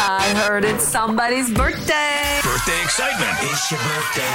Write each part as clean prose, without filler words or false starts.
I heard it's somebody's birthday. Birthday excitement. It's your birthday.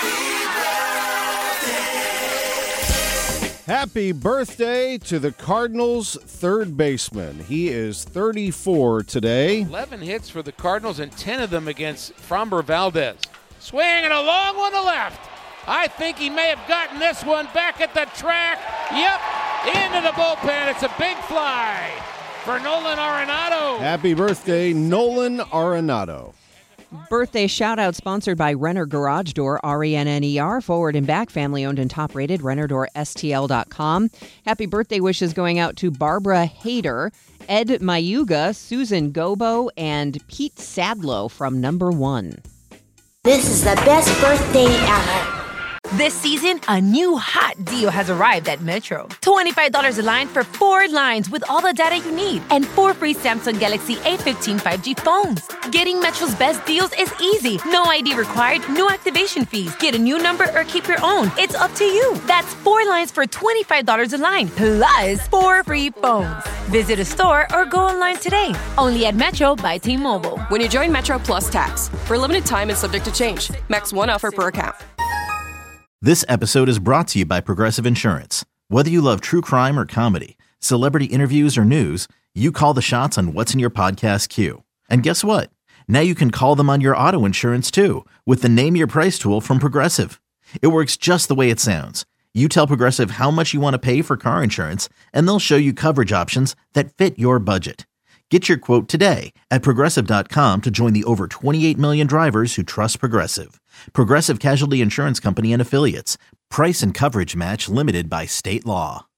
Happy birthday to the Cardinals' third baseman. He is 34 today. 11 hits for the Cardinals and 10 of them against Framber Valdez. Swinging a long one to left. I think he may have gotten this one back at the track. Yep, into the bullpen. It's a big fly for Nolan Arenado. Happy birthday, Nolan Arenado. Birthday shout-out sponsored by Renner Garage Door, RENNER, forward and back, family-owned and top-rated, RennerDoorSTL.com. Happy birthday wishes going out to Barbara Hayter, Ed Mayuga, Susan Gobo, and Pete Sadlow from Number One. This is the best birthday ever. This season, a new hot deal has arrived at Metro. $25 a line for 4 lines with all the data you need and 4 free Samsung Galaxy A15 5G phones. Getting Metro's best deals is easy. No ID required, no activation fees. Get a new number or keep your own. It's up to you. That's 4 lines for $25 a line, plus 4 free phones. Visit a store or go online today. Only at Metro by T-Mobile. When you join Metro Plus Tax, for a limited time and subject to change. Max 1 offer per account. This episode is brought to you by Progressive Insurance. Whether you love true crime or comedy, celebrity interviews or news, you call the shots on what's in your podcast queue. And guess what? Now you can call them on your auto insurance too with the Name Your Price tool from Progressive. It works just the way it sounds. You tell Progressive how much you want to pay for car insurance, and they'll show you coverage options that fit your budget. Get your quote today at Progressive.com to join the over 28 million drivers who trust Progressive. Progressive Casualty Insurance Company and Affiliates. Price and coverage match limited by state law.